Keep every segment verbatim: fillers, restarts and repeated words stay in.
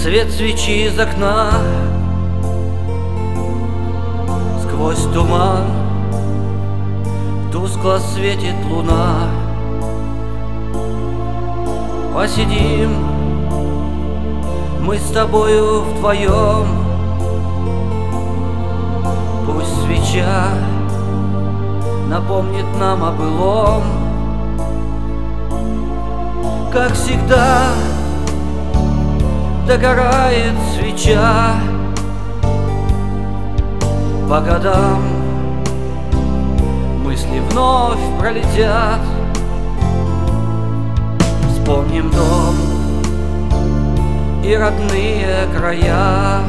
Свет свечи из окна, сквозь туман тускло светит луна. Посидим мы с тобою вдвоем, пусть свеча напомнит нам о былом. Как всегда догорает свеча, по годам мысли вновь пролетят. Вспомним дом и родные края,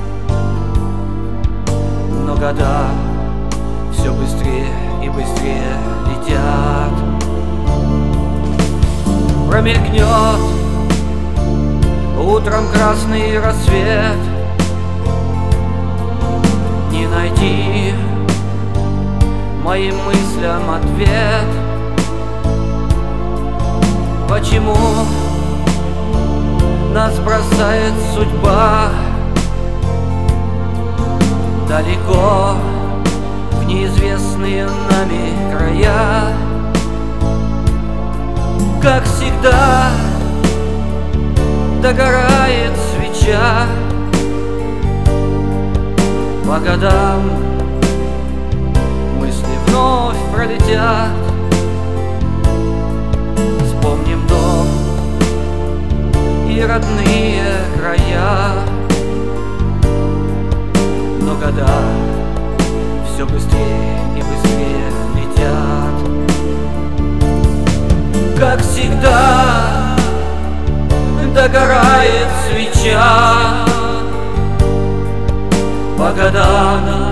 но года все быстрее и быстрее летят. Промелькнет утром красный рассвет, не найти моим мыслям ответ. Почему нас бросает судьба далеко в неизвестные нами края? Как всегда догорает свеча, по годам мысли вновь пролетят. Вспомним дом и родные края, но года все быстрее и быстрее летят. Как всегда догорает свеча, по годам